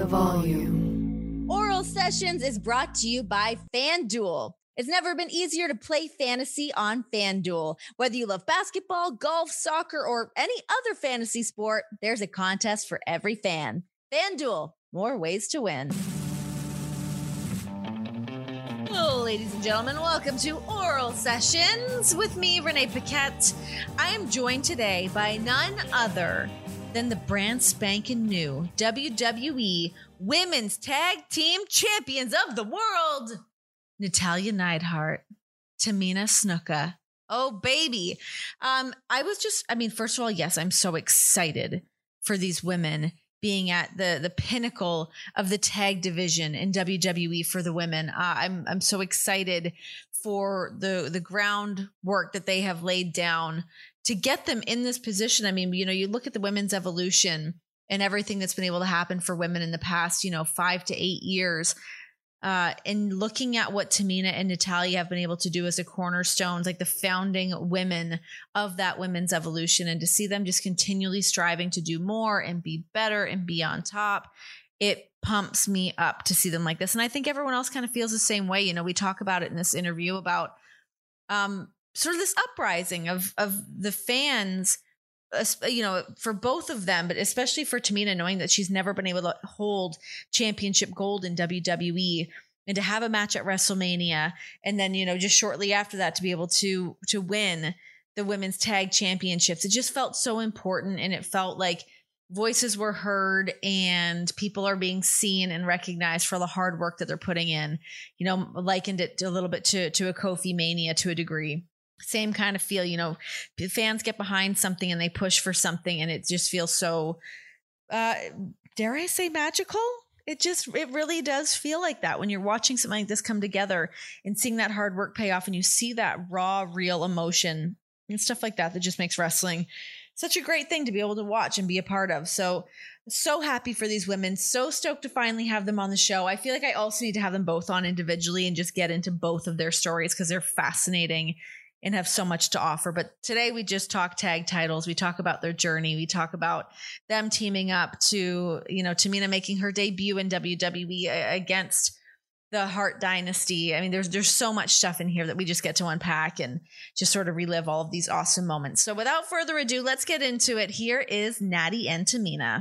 volume. Oral Sessions is brought to you by FanDuel. It's never been easier to play fantasy on FanDuel. Whether you love basketball, golf, soccer, or any other fantasy sport, there's a contest for every fan. FanDuel, more ways to win. Hello, ladies and gentlemen. Welcome to Oral Sessions with me, Renee Paquette. I am joined today by none other than the brand spanking new WWE Women's Tag Team Champions of the World, Natalya Neidhart, Tamina Snuka. Oh, baby. First of all, yes, I'm so excited for these women being at the pinnacle of the tag division in WWE for the women. I'm so excited for the groundwork that they have laid down to get them in this position. I mean, you look at the women's evolution and everything that's been able to happen for women in the past, 5 to 8 years. And looking at what Tamina and Natalya have been able to do as the cornerstones, like the founding women of that women's evolution, and to see them just continually striving to do more and be better and be on top, it pumps me up to see them like this. And I think everyone else kind of feels the same way. We talk about it in this interview about sort of this uprising of the fans, for both of them, but especially for Tamina, knowing that she's never been able to hold championship gold in WWE, and to have a match at WrestleMania. And then, just shortly after that, to be able to win the women's tag championships. It just felt so important. And it felt like voices were heard and people are being seen and recognized for the hard work that they're putting in. Likened it a little bit to a Kofi Mania to a degree. Same kind of feel, fans get behind something and they push for something, and it just feels so, dare I say, magical? It really does feel like that when you're watching something like this come together and seeing that hard work pay off, and you see that raw, real emotion and stuff like that just makes wrestling such a great thing to be able to watch and be a part of. So happy for these women. So stoked to finally have them on the show. I feel like I also need to have them both on individually and just get into both of their stories because they're fascinating and have so much to offer. But today we just talk tag titles. We talk about their journey. We talk about them teaming up to, Tamina making her debut in WWE against the Hart Dynasty. I mean, there's so much stuff in here that we just get to unpack and just sort of relive all of these awesome moments. So without further ado, let's get into it. Here is Natty and Tamina.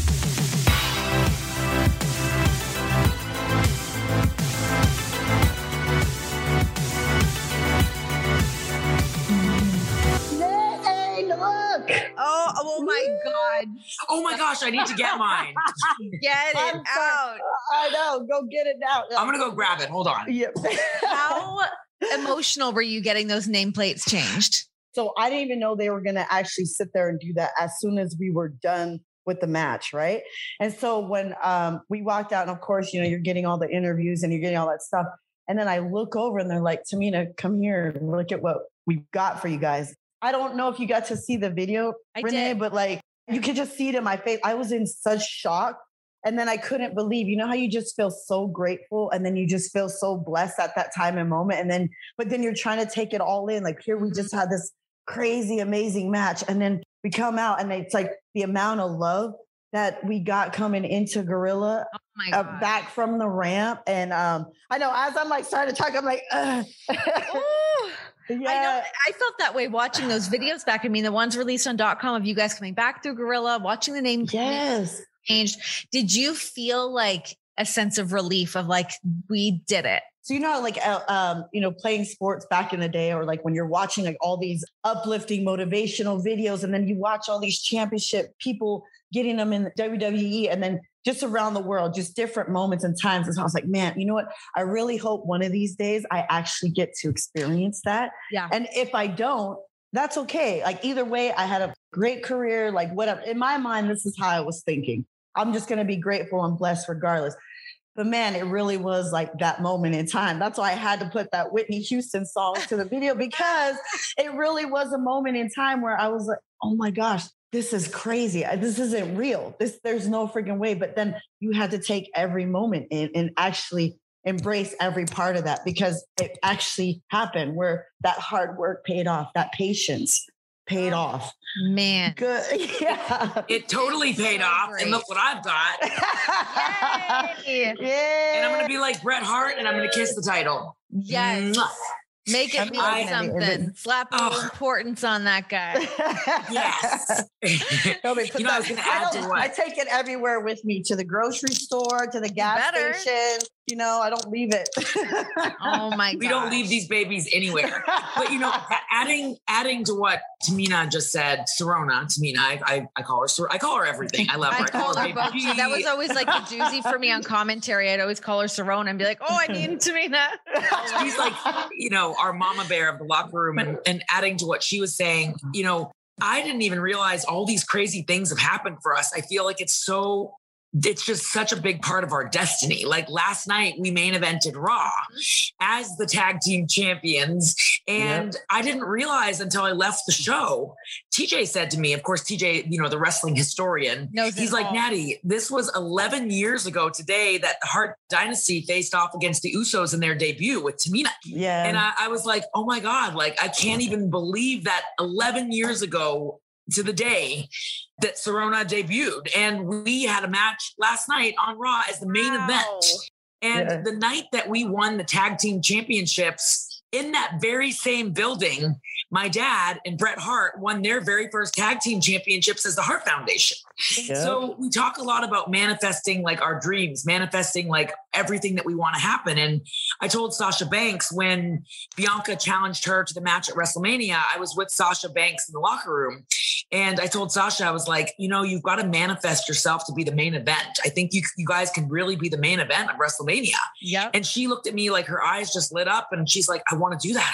Oh my God. Oh my gosh, I need to get mine. Get it out. I know. Go get it out. I'm going to go grab it. Hold on. Yep. How emotional were you getting those nameplates changed? So I didn't even know they were going to actually sit there and do that as soon as we were done with the match, right? And so when we walked out, and of course, you're getting all the interviews and you're getting all that stuff. And then I look over and they're like, Tamina, come here and look at what we've got for you guys. I don't know if you got to see the video, Renee, but you could just see it in my face. I was in such shock. And then I couldn't believe, how you just feel so grateful. And then you just feel so blessed at that time and moment. But then you're trying to take it all in. Like here, we just had this crazy, amazing match. And then we come out and it's like the amount of love that we got coming into Gorilla back from the ramp. And I know as I'm starting to talk, I'm like, Yeah. I know. I felt that way watching those videos back. I mean, the ones released on .com of you guys coming back through Gorilla, watching the name changed. Did you feel like a sense of relief of we did it? So, playing sports back in the day, or when you're watching all these uplifting motivational videos, and then you watch all these championship people getting them in the WWE, and then just around the world, just different moments and times. And so I was like, man, you know what? I really hope one of these days I actually get to experience that. Yeah. And if I don't, that's okay. Either way, I had a great career, whatever. In my mind, this is how I was thinking. I'm just going to be grateful and blessed regardless. But man, it really was that moment in time. That's why I had to put that Whitney Houston song to the video, because it really was a moment in time where I was like, oh my gosh, this is crazy. This isn't real. There's no freaking way. But then you had to take every moment and actually embrace every part of that, because it actually happened where that hard work paid off, that patience. paid off. Man. Good. Yeah. It totally paid off. great. And look what I've got. Yay. Yeah. And I'm going to be like Bret Hart and I'm going to kiss the title. Yes. Mwah. Make it mean something. Slap a little importance on that guy. Yes. No, but You know, I was gonna add to I what- take it everywhere with me, to the grocery store, to the gas better. station. You know, I don't leave it. Oh my god. We don't leave these babies anywhere. But you know, adding to what Tamina just said, Tamina, I call her, I call her everything. I love her. I call her Baby both. G. That was always like a doozy for me on commentary. I'd always call her Serona and be like, "Oh, I mean Tamina." She's like, you know, our mama bear of the locker room. And adding to what she was saying, you know, I didn't even realize all these crazy things have happened for us. I feel like it's just such a big part of our destiny. Like last night, we main evented Raw as the tag team champions. And I didn't realize until I left the show, TJ said to me, of course, TJ, you know, the wrestling historian, he's like, Natty, this was 11 years ago today that the Hart Dynasty faced off against the Usos in their debut with Tamina. Yeah. And I was like, oh my God, like, I can't even believe that 11 years ago to the day that Serona debuted. And we had a match last night on Raw as the main event. And the night that we won the tag team championships, in that very same building, my dad and Bret Hart won their very first tag team championships as the Hart Foundation. Yeah. So we talk a lot about manifesting like our dreams, manifesting like everything that we want to happen. And I told Sasha Banks when Bianca challenged her to the match at WrestleMania, I was with Sasha Banks in the locker room. And I told Sasha, I was like, you know, you've got to manifest yourself to be the main event. I think you guys can really be the main event of WrestleMania. Yeah. And she looked at me like her eyes just lit up and she's like, I want to do that. I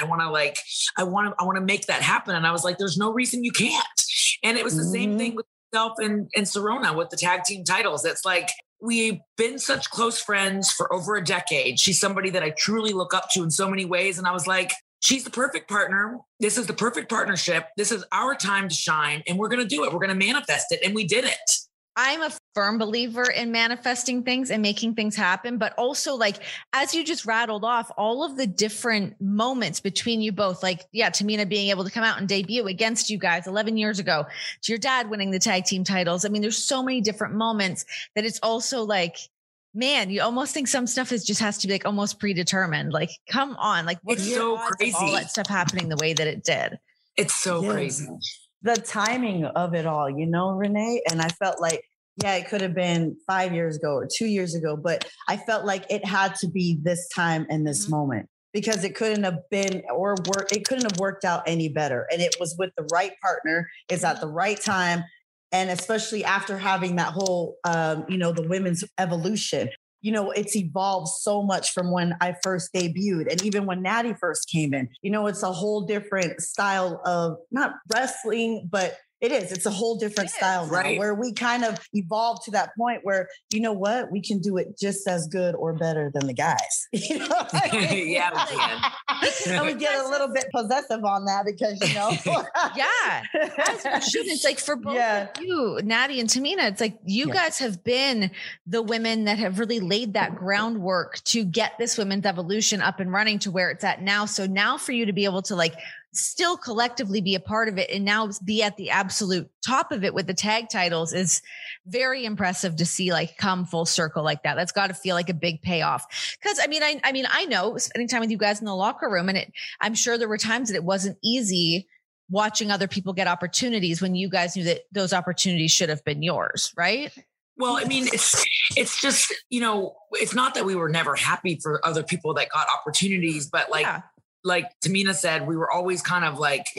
want to make that happen. And I was like, there's no reason you can't. And it was the same thing with myself and Serona with the tag team titles. It's like, we've been such close friends for over a decade. She's somebody that I truly look up to in so many ways. And I was like, she's the perfect partner. This is the perfect partnership. This is our time to shine. And we're going to do it. We're going to manifest it. And we did it. I'm a firm believer in manifesting things and making things happen, but also like, as you just rattled off all of the different moments between you both, like, yeah, Tamina being able to come out and debut against you guys 11 years ago, to your dad winning the tag team titles. I mean, there's so many different moments that it's also like, man, you almost think some stuff just has to be like almost predetermined. Like, come on, like what It's are your so odds of crazy. all that stuff happening the way that it did? It's so Yeah. crazy. The timing of it all, you know, Renee. And I felt like, yeah, it could have been 5 years ago or 2 years ago, but I felt like it had to be this time and this moment, because it couldn't have been it couldn't have worked out any better. And it was with the right partner. It's at the right time. And especially after having that whole, you know, the women's evolution, you know, it's evolved so much from when I first debuted. And even when Natty first came in, you know, it's a whole different style of not wrestling, but it's a whole different style now, right? Where we kind of evolved to that point where, you know what, we can do it just as good or better than the guys. You know what I mean? Yeah, we can. And we get a little bit possessive on that because, you know. Yeah. As you should. It's like for both of you, Natty and Tamina, it's like you guys have been the women that have really laid that groundwork to get this women's evolution up and running to where it's at now. So now for you to be able to like still collectively be a part of it and now be at the absolute top of it with the tag titles is very impressive to see, like, come full circle like that. That's got to feel like a big payoff. Cause I mean, I know spending time with you guys in the locker room, and I'm sure there were times that it wasn't easy watching other people get opportunities when you guys knew that those opportunities should have been yours. Right. Well, I mean, it's just, you know, it's not that we were never happy for other people that got opportunities, but like Tamina said, we were always kind of like,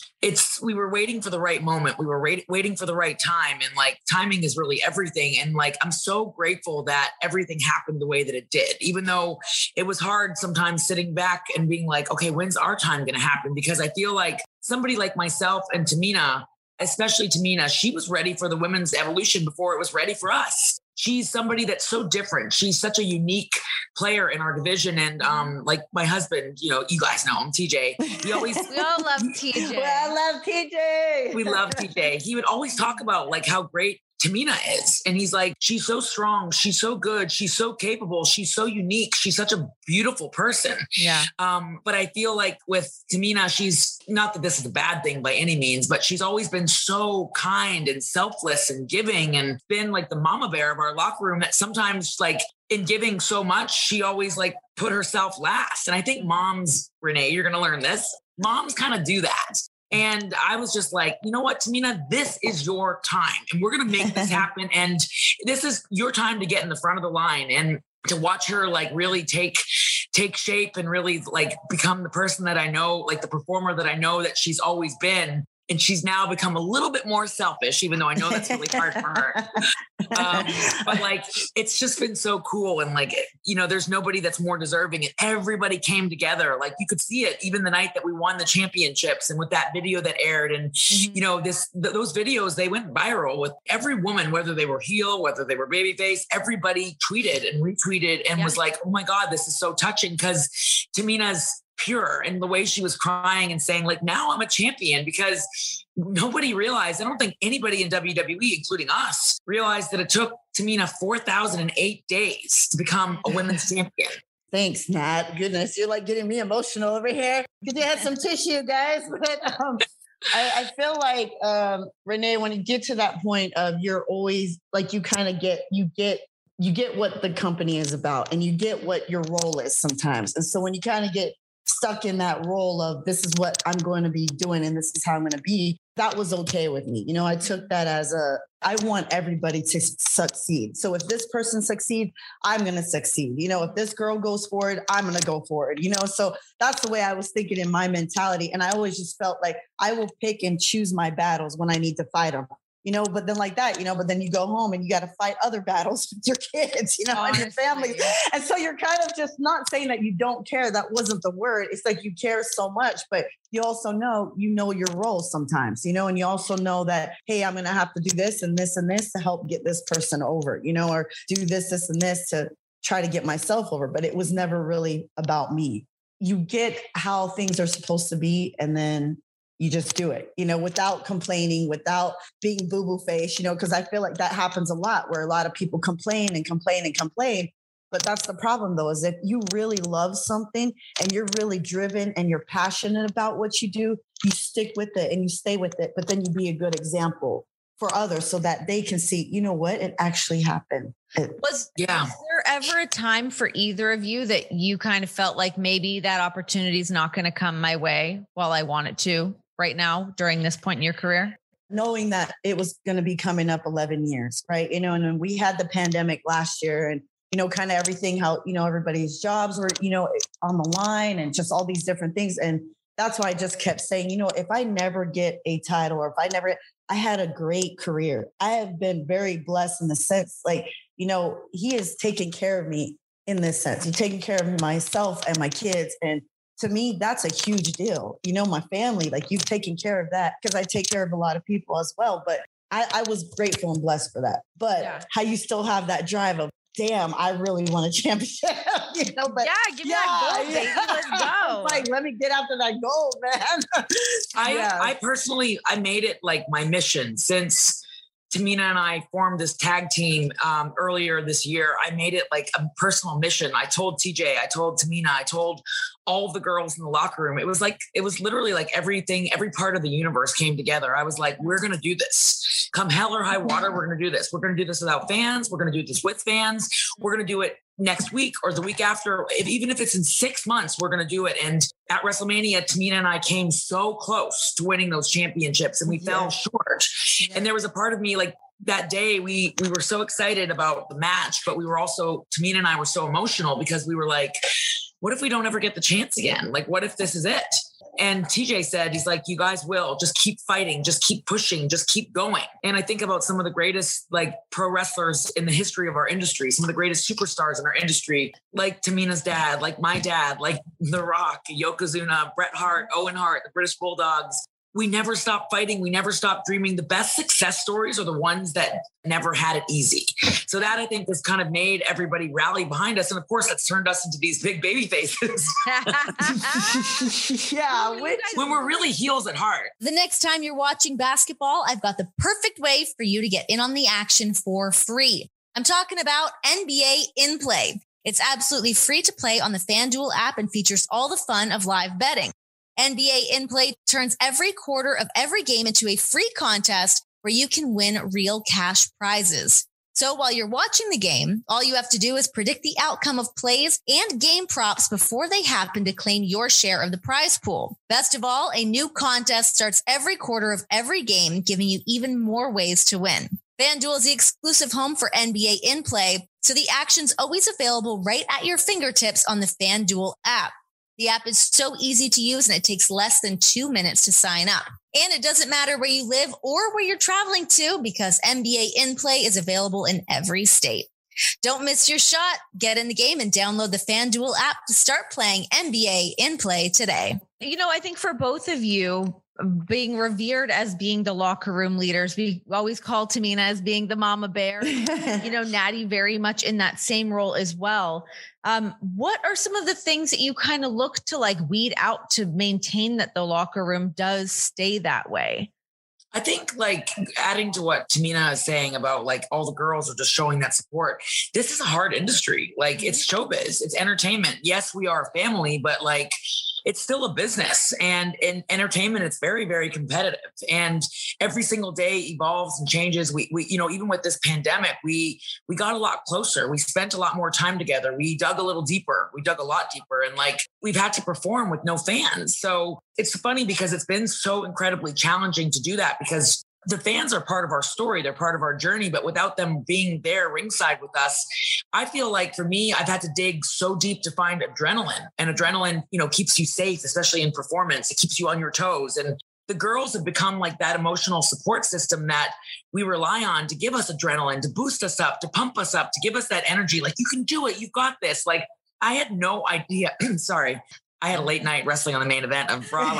we were waiting for the right moment. We were waiting for the right time. And like, timing is really everything. And like, I'm so grateful that everything happened the way that it did, even though it was hard sometimes sitting back and being like, okay, when's our time going to happen? Because I feel like somebody like myself and Tamina, especially Tamina, she was ready for the women's evolution before it was ready for us. She's somebody that's so different. She's such a unique player in our division. And like my husband, you know, you guys know him, TJ. We all love TJ. Well, I love TJ. We love TJ. He would always talk about like how great Tamina is. And he's like, she's so strong. She's so good. She's so capable. She's so unique. She's such a beautiful person. Yeah. But I feel like with Tamina, she's not that this is a bad thing by any means, but she's always been so kind and selfless and giving and been like the mama bear of our locker room that sometimes like in giving so much, she always like put herself last. And I think moms, Renee, you're going to learn this. Moms kind of do that. And I was just like, you know what, Tamina, this is your time and we're going to make this happen. And this is your time to get in the front of the line and to watch her like really take shape and really like become the person that I know, like the performer that I know that she's always been. And she's now become a little bit more selfish, even though I know that's really hard for her. But like, it's just been so cool. And like, you know, there's nobody that's more deserving. And everybody came together. Like you could see it even the night that we won the championships and with that video that aired. And, you know, those videos, they went viral with every woman, whether they were heel, whether they were babyface, everybody tweeted and retweeted and was like, oh my God, this is so touching because Tamina's pure and the way she was crying and saying like, now I'm a champion, because nobody realized, I don't think anybody in WWE, including us, realized that it took Tamina 4,008 days to become a women's champion. Thanks, Nat. Goodness, you're like getting me emotional over here. Could you have some tissue, guys? But I feel like, Renee, when you get to that point of you're always like, you kind of you get what the company is about and you get what your role is sometimes. And so when you kind of get stuck in that role of this is what I'm going to be doing and this is how I'm going to be, that was okay with me. You know, I took that as I want everybody to succeed. So if this person succeeds, I'm going to succeed. You know, if this girl goes forward, I'm going to go forward, you know? So that's the way I was thinking in my mentality. And I always just felt like I will pick and choose my battles when I need to fight them. You know, but then like that, you know, but then you go home and you got to fight other battles with your kids, you know, and your family. And so you're kind of just not saying that you don't care. That wasn't the word. It's like you care so much, but you also know, your role sometimes, you know, and you also know that, hey, I'm going to have to do this and this and this to help get this person over, you know, or do this and this to try to get myself over. But it was never really about me. You get how things are supposed to be. And then you just do it, you know, without complaining, without being boo-boo face, you know, because I feel like that happens a lot where a lot of people complain. But that's the problem, though, is if you really love something and you're really driven and you're passionate about what you do, you stick with it and you stay with it. But then you be a good example for others so that they can see, you know what, it actually happened. Was there ever a time for either of you that you kind of felt like maybe that opportunity is not going to come my way while I want it to? Right now, during this point in your career? Knowing that it was going to be coming up 11 years, right? You know, and then we had the pandemic last year and, you know, kind of everything, how, you know, everybody's jobs were, you know, on the line and just all these different things. And that's why I just kept saying, you know, if I never get a title or I had a great career. I have been very blessed in the sense, like, you know, he has taken care of me in this sense. He's taken care of myself and my kids. And to me, that's a huge deal. You know, my family, like you've taken care of that because I take care of a lot of people as well. But I was grateful and blessed for that. But how you still have that drive of, damn, I really want a championship. You know, but give me that gold, baby. Let's go. Like, let me get after that gold, man. I personally, I made it like my mission since Tamina and I formed this tag team earlier this year. I made it like a personal mission. I told TJ, I told Tamina, I told all of the girls in the locker room. It was literally like everything, every part of the universe came together. I was like, we're going to do this. Come hell or high water, we're going to do this. We're going to do this without fans. We're going to do this with fans. We're going to do it next week or the week after. Even if it's in 6 months, we're going to do it. And at WrestleMania, Tamina and I came so close to winning those championships and we fell short. Yeah. And there was a part of me like that day, we were so excited about the match, but we were also, Tamina and I were so emotional because we were like, what if we don't ever get the chance again? Like, what if this is it? And TJ said, he's like, you guys will just keep fighting, just keep pushing, just keep going. And I think about some of the greatest like pro wrestlers in the history of our industry, some of the greatest superstars in our industry, like Tamina's dad, like my dad, like The Rock, Yokozuna, Bret Hart, Owen Hart, the British Bulldogs. we never stopped fighting. We never stopped dreaming. The best success stories are the ones that never had it easy. So that, I think, has kind of made everybody rally behind us. And of course, that's turned us into these big baby faces. Yeah. When we're really heels at heart. The next time you're watching basketball, I've got the perfect way for you to get in on the action for free. I'm talking about NBA In-Play. It's absolutely free to play on the FanDuel app and features all the fun of live betting. NBA In-Play turns every quarter of every game into a free contest where you can win real cash prizes. So while you're watching the game, all you have to do is predict the outcome of plays and game props before they happen to claim your share of the prize pool. Best of all, a new contest starts every quarter of every game, giving you even more ways to win. FanDuel is the exclusive home for NBA In-Play, so the action's always available right at your fingertips on the FanDuel app. The app is so easy to use and it takes less than 2 minutes to sign up. And it doesn't matter where you live or where you're traveling to because NBA In-Play is available in every state. Don't miss your shot. Get in the game and download the FanDuel app to start playing NBA In-Play today. You know, I think for both of you, being revered as being the locker room leaders, we always call Tamina as being the mama bear. You know, Natty very much in that same role as well. What are some of the things that you kind of look to like weed out to maintain that the locker room does stay that way? I think like adding to what Tamina is saying about like all the girls are just showing that support. This is a hard industry. Like it's showbiz, it's entertainment. Yes, we are a family, but like it's still a business, and in entertainment, it's very, very competitive, and every single day evolves and changes. We you know, even with this pandemic, we got a lot closer. We spent a lot more time together. We dug a little deeper. We dug a lot deeper, and like we've had to perform with no fans. So it's funny because it's been so incredibly challenging to do that because the fans are part of our story. They're part of our journey, but without them being there ringside with us, I feel like for me, I've had to dig so deep to find adrenaline, and adrenaline, you know, keeps you safe, especially in performance. It keeps you on your toes. And the girls have become like that emotional support system that we rely on to give us adrenaline, to boost us up, to pump us up, to give us that energy. Like, you can do it. You've got this. Like, I had no idea. Sorry. I had a late night wrestling on the main event of Raw.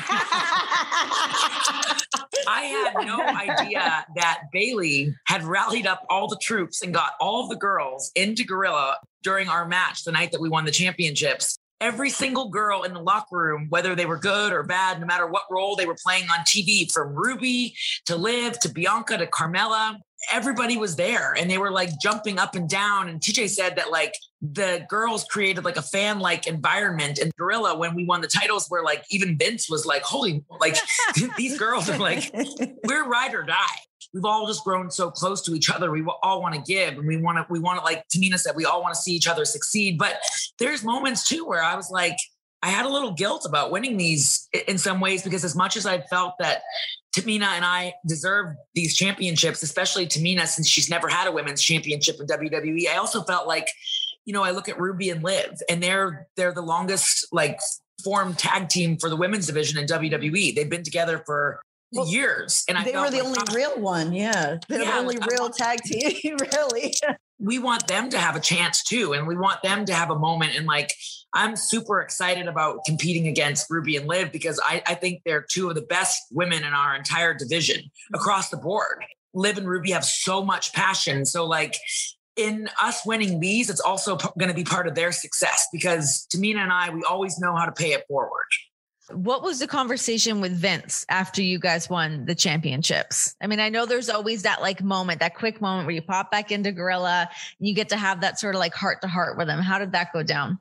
I had no idea that Bayley had rallied up all the troops and got all of the girls into Gorilla during our match the night that we won the championships. Every single girl in the locker room, whether they were good or bad, no matter what role they were playing on TV, from Ruby to Liv to Bianca to Carmella, everybody was there and they were like jumping up and down. And TJ said that like the girls created like a fan-like environment in Gorilla when we won the titles, where like even Vince was like, holy, like these girls are like, we're ride or die. We've all just grown so close to each other. We all want to give, and we want to, like Tamina said, we all want to see each other succeed. But there's moments too where I was like, I had a little guilt about winning these in some ways, because as much as I felt that Tamina and I deserve these championships, especially Tamina, since she's never had a women's championship in WWE, I also felt like, you know, I look at Ruby and Liv, and they're the longest like formed tag team for the women's division in WWE. They've been together for years, and they were the only real one. Yeah, they're the only real tag team. Really, we want them to have a chance too, and we want them to have a moment. And like, I'm super excited about competing against Ruby and Liv, because I think they're two of the best women in our entire division across the board. Liv and Ruby have so much passion. So like, in us winning these, it's also going to be part of their success, because Tamina and I, we always know how to pay it forward. What was the conversation with Vince after you guys won the championships? I mean, I know there's always that like moment, that quick moment where you pop back into Gorilla and you get to have that sort of like heart to heart with him. How did that go down?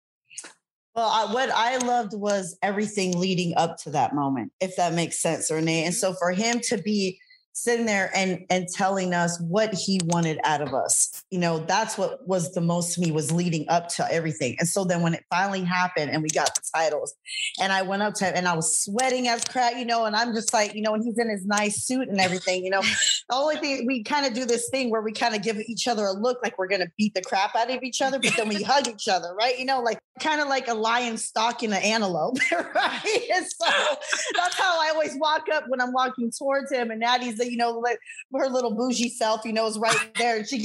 Well, what I loved was everything leading up to that moment, if that makes sense, Renee. And so for him to be sitting there and telling us what he wanted out of us, you know, that's what was the most to me, was leading up to everything. And so then when it finally happened and we got the titles, and I went up to him and I was sweating as crap, you know, and I'm just like, you know, and he's in his nice suit and everything, you know, the only thing, we kind of do this thing where we kind of give each other a look like we're going to beat the crap out of each other, but then we hug each other, right? You know, like kind of like a lion stalking an antelope, right? And so that's how I always walk up when I'm walking towards him, and Natty's, you know, like her little bougie self, you know, is right there. And she gives him like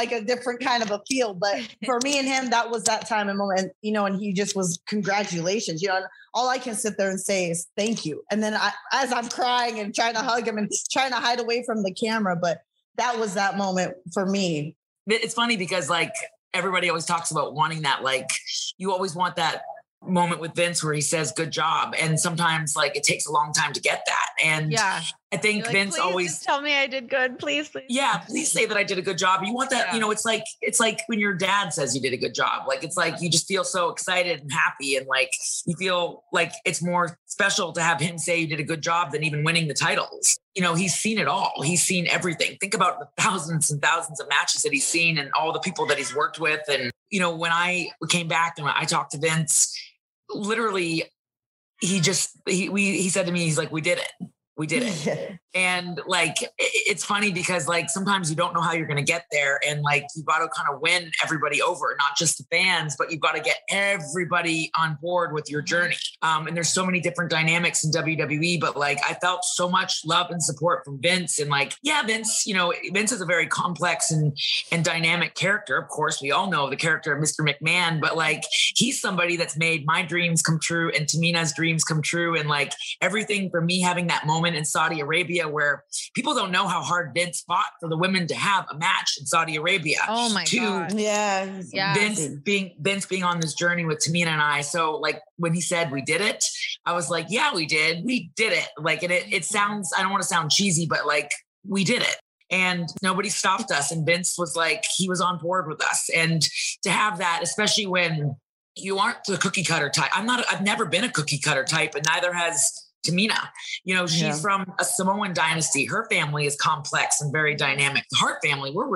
like a different kind of a feel. But for me and him, that was that time and moment, you know, and he just was congratulations, you know, and all I can sit there and say is thank you. And then as I'm crying and trying to hug him and trying to hide away from the camera, but that was that moment for me. It's funny because like everybody always talks about wanting that, like you always want that moment with Vince where he says good job, and sometimes like it takes a long time to get that. And I think like, Vince always just tell me I did good, please. Yeah, please say that I did a good job. You want that, you know, it's like when your dad says you did a good job. Like it's like you just feel so excited and happy, and like you feel like it's more special to have him say you did a good job than even winning the titles. You know, he's seen it all. He's seen everything. Think about the thousands and thousands of matches that he's seen and all the people that he's worked with. And, you know, when I came back and I talked to Vince, literally, he said to me, he's like, we did it. We did it. And like, it's funny because like, sometimes you don't know how you're going to get there. And like, you got to kind of win everybody over, not just the fans, but you've got to get everybody on board with your journey. And there's so many different dynamics in WWE, but like, I felt so much love and support from Vince. And like, yeah, Vince, you know, Vince is a very complex and dynamic character. Of course, we all know the character of Mr. McMahon, but like, he's somebody that's made my dreams come true and Tamina's dreams come true. And like everything for me having that moment in Saudi Arabia where people don't know how hard Vince fought for the women to have a match in Saudi Arabia. Oh my God. Yeah. Vince being on this journey with Tamina and I. So like when he said we did it, I was like, yeah, we did it. Like, and it sounds, I don't want to sound cheesy, but like we did it. And nobody stopped us. And Vince was like, he was on board with us. And to have that, especially when you aren't the cookie cutter type. I've never been a cookie cutter type, and neither has Tamina. You know, she's from a Samoan dynasty. Her family is complex and very dynamic. The Hart family, we're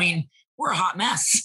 a hot mess.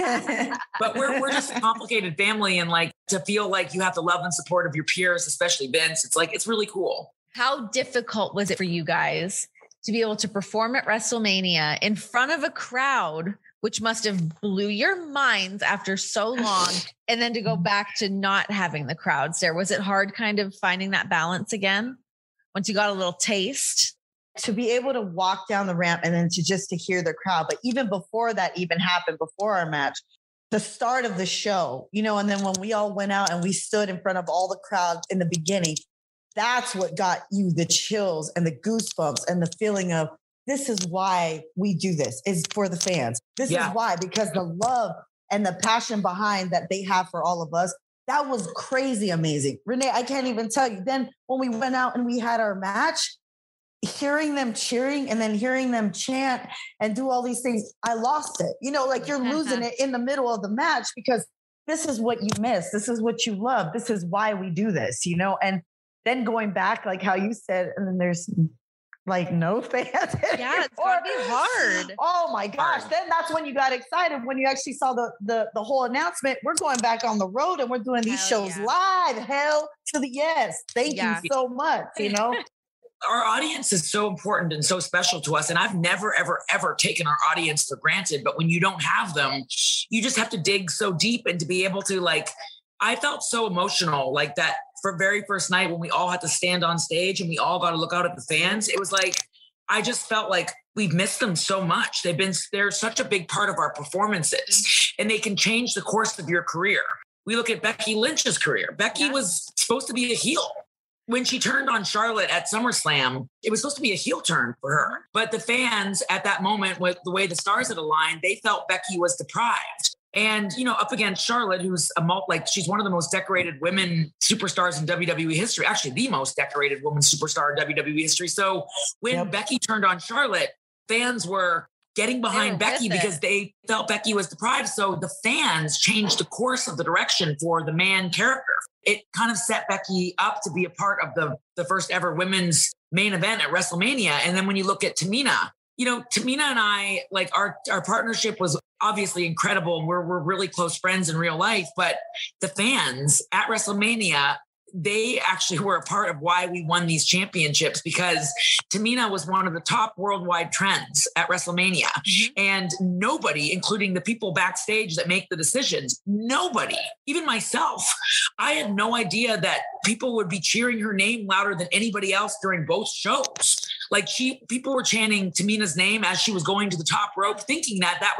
But we're just a complicated family. And like to feel like you have the love and support of your peers, especially Vince, it's like, it's really cool. How difficult was it for you guys to be able to perform at WrestleMania in front of a crowd, which must have blew your minds after so long, and then to go back to not having the crowds there? Was it hard kind of finding that balance again once you got a little taste? To be able to walk down the ramp and then to hear the crowd. But even before that even happened, before our match, the start of the show, you know, and then when we all went out and we stood in front of all the crowd in the beginning, that's what got you the chills and the goosebumps and the feeling of, this is why we do this, is for the fans. This is why, because the love and the passion behind that they have for all of us, that was crazy amazing. Renee, I can't even tell you. Then when we went out and we had our match, hearing them cheering and then hearing them chant and do all these things, I lost it. You know, like you're losing it in the middle of the match because this is what you miss. This is what you love. This is why we do this, you know? And then going back, like how you said, and then there's like no fans. Yeah, it's gotta be hard. Oh my gosh. Then that's when you got excited when you actually saw the whole announcement. We're going back on the road and we're doing these shows live. Hell to the yes. Thank you so much. You know, our audience is so important and so special to us. And I've never, ever, ever taken our audience for granted. But when you don't have them, you just have to dig so deep and to be able to like, I felt so emotional like that for very first night when we all had to stand on stage and we all got to look out at the fans. It was like, I just felt like we've missed them so much. They're such a big part of our performances and they can change the course of your career. We look at Becky Lynch's career. Becky was supposed to be a heel. When she turned on Charlotte at SummerSlam, it was supposed to be a heel turn for her. But the fans at that moment, with the way the stars had aligned, they felt Becky was deprived. And, you know, up against Charlotte, who's she's one of the most decorated women superstars in WWE history, actually the most decorated woman superstar in WWE history. So when Becky turned on Charlotte, fans were getting behind Becky because they felt Becky was deprived. So the fans changed the course of the direction for the man character. It kind of set Becky up to be a part of the first ever women's main event at WrestleMania. And then when you look at Tamina, you know, Tamina and I, like our partnership was obviously incredible. And we're really close friends in real life, but the fans at WrestleMania, they actually were a part of why we won these championships because Tamina was one of the top worldwide trends at WrestleMania. Mm-hmm. And nobody, including the people backstage that make the decisions, nobody, even myself, I had no idea that people would be cheering her name louder than anybody else during both shows. Like people were chanting Tamina's name as she was going to the top rope, thinking that was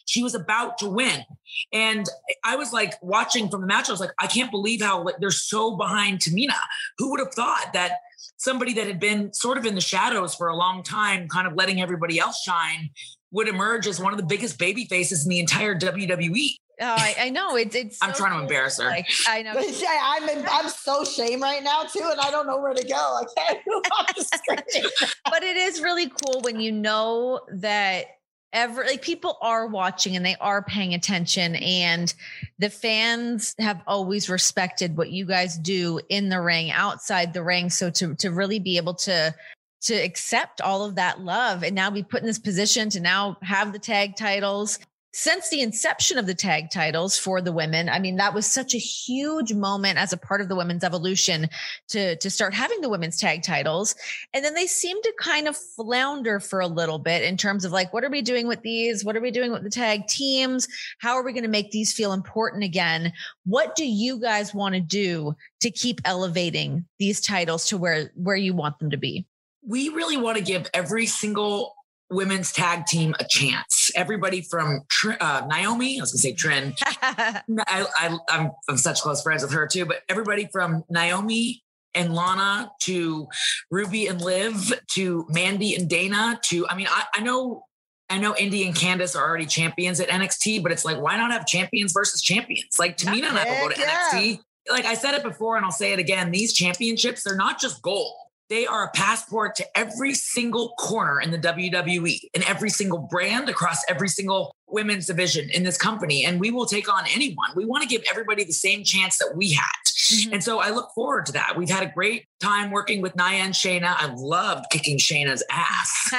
she was about to win. And I was like watching from the match. I was like, I can't believe how they're so behind Tamina. Who would have thought that somebody that had been sort of in the shadows for a long time, kind of letting everybody else shine, would emerge as one of the biggest baby faces in the entire WWE. Oh, I know. It's I'm trying to embarrass her. Like, I know. I'm so shame right now too, and I don't know where to go. I can't move on the screen. But it is really cool when you know that people are watching and they are paying attention, and the fans have always respected what you guys do in the ring, outside the ring. So to really be able to accept all of that love and now be put in this position to now have the tag titles. Since the inception of the tag titles for the women, I mean, that was such a huge moment as a part of the women's evolution to start having the women's tag titles. And then they seem to kind of flounder for a little bit in terms of like, what are we doing with these? What are we doing with the tag teams? How are we going to make these feel important again? What do you guys want to do to keep elevating these titles to where you want them to be? We really want to give every single women's tag team a chance. Everybody from Naomi, I was gonna say Trin. I'm such close friends with her too, but everybody from Naomi and Lana to Ruby and Liv to Mandy and Dana to, I mean, I know Indy and Candice are already champions at NXT, but it's like, why not have champions versus champions? Like Tamina and I will go to NXT. Like I said it before, and I'll say it again, these championships, they're not just gold. They are a passport to every single corner in the WWE, in every single brand, across every single women's division in this company. And we will take on anyone. We want to give everybody the same chance that we had. Mm-hmm. And so I look forward to that. We've had a great time working with Nia and Shayna. I loved kicking Shayna's ass.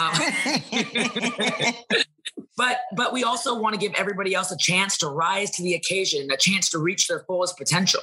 But we also want to give everybody else a chance to rise to the occasion, a chance to reach their fullest potential.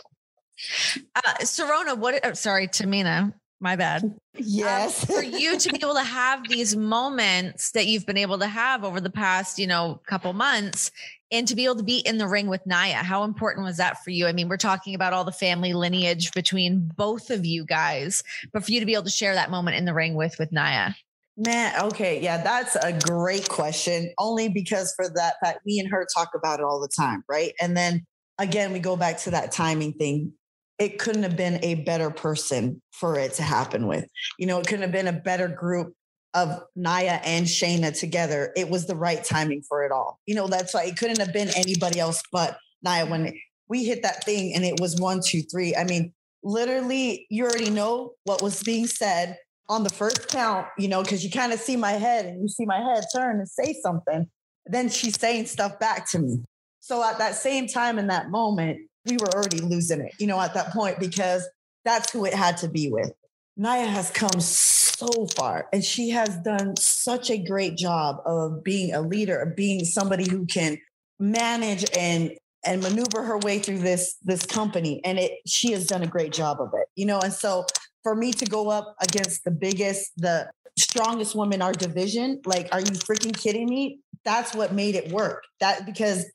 Sirona, Tamina. My bad. Yes. For you to be able to have these moments that you've been able to have over the past, couple months, and to be able to be in the ring with Nia, how important was that for you? I mean, we're talking about all the family lineage between both of you guys, but for you to be able to share that moment in the ring with Nia. Man, okay. Yeah, that's a great question. Only because for that fact, me and her talk about it all the time. Right. And then again, we go back to that timing thing. It couldn't have been a better person for it to happen with. It couldn't have been a better group of Nia and Shayna together. It was the right timing for it all. That's why it couldn't have been anybody else but Nia when we hit that thing and it was 1, 2, 3. I mean, literally, you already know what was being said on the first count, because you kind of see my head and you see my head turn and say something. Then she's saying stuff back to me. So at that same time in that moment, we were already losing it, at that point, because that's who it had to be with. Nia has come so far, and she has done such a great job of being a leader, of being somebody who can manage and maneuver her way through this company. And she has done a great job of it, And so for me to go up against the strongest woman in our division, like, are you freaking kidding me? That's what made it work. That because,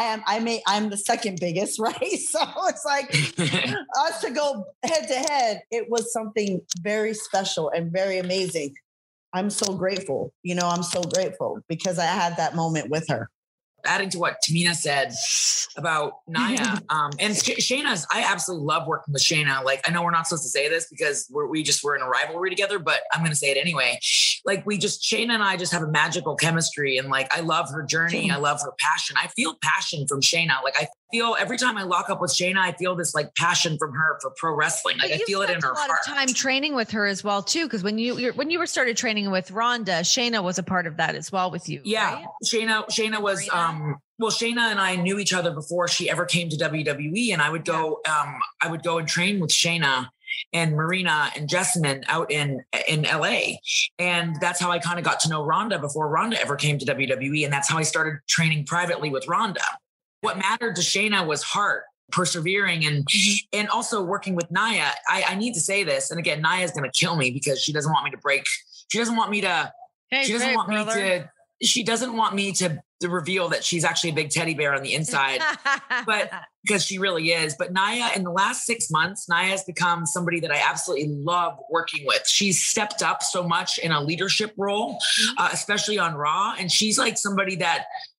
I'm the second biggest, right? So it's like us to go head to head. It was something very special and very amazing. I'm so grateful. I'm so grateful because I had that moment with her. Adding to what Tamina said about Nia and Shayna's, I absolutely love working with Shayna. Like, I know we're not supposed to say this because we were in a rivalry together, but I'm going to say it anyway. Like, Shayna and I just have a magical chemistry, and like, I love her journey. I love her passion. I feel passion from Shayna. Like, I feel every time I lock up with Shayna, I feel this like passion from her for pro wrestling. Like, I feel it in her heart. A lot of time training with her as well too, because when you were started training with Rhonda, Shayna was a part of that as well with you. Yeah, right? Shayna was. Shayna and I knew each other before she ever came to WWE, and I would go and train with Shayna and Marina and Jessamine out in LA. And that's how I kind of got to know Rhonda before Rhonda ever came to WWE. And that's how I started training privately with Rhonda. What mattered to Shayna was heart, persevering, and also working with Nia. I need to say this. And again, Nia's going to kill me because she doesn't want me to break. She doesn't want me to, she doesn't want me to reveal that she's actually a big teddy bear on the inside, but because she really is. But Nia, in the last 6 months, Nia has become somebody that I absolutely love working with. She's stepped up so much in a leadership role, especially on Raw. And she's like somebody that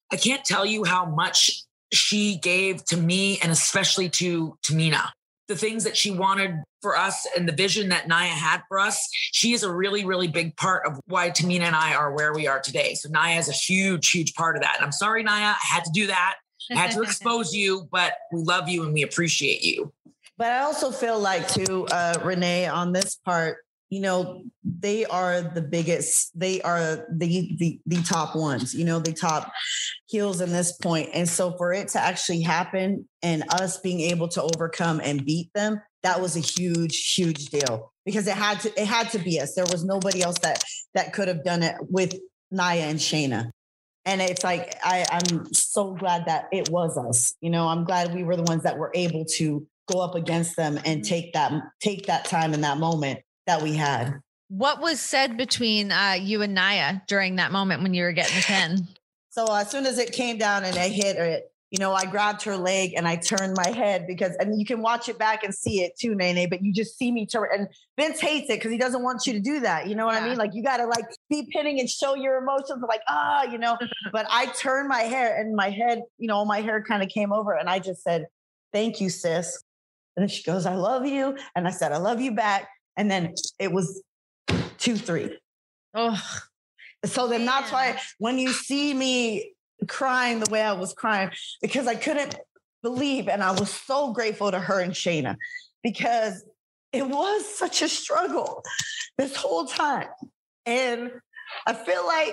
I can't tell you how much she gave to me and especially to Tamina. The things that she wanted for us and the vision that Nia had for us, she is a really, really big part of why Tamina and I are where we are today. So Nia is a huge, huge part of that. And I'm sorry, Nia, I had to do that. I had to expose you, but we love you and we appreciate you. But I also feel like too, Renee, on this part, you know, they are the biggest, they are the top ones, you know, the top heels in this point. And so for it to actually happen and us being able to overcome and beat them, that was a huge, huge deal because it had to be us. There was nobody else that could have done it with Nia and Shayna. And it's like, I'm so glad that it was us. You know, I'm glad we were the ones that were able to go up against them and take that time in that moment that we had. What was said between you and Nia during that moment when you were getting the pin? So as soon as it came down and I hit it, you know, I grabbed her leg and I turned my head and you can watch it back and see it too, Nene, but you just see me turn. And Vince hates it because he doesn't want you to do that. You know what I mean? Like you got to like be pinning and show your emotions like, you know, but I turned my hair and my head, you know, my hair kind of came over and I just said, thank you, sis. And then she goes, I love you. And I said, I love you back. And then it was 2-3. Oh, so then that's why when you see me crying the way I was crying, because I couldn't believe, and I was so grateful to her and Shayna because it was such a struggle this whole time. And I feel like,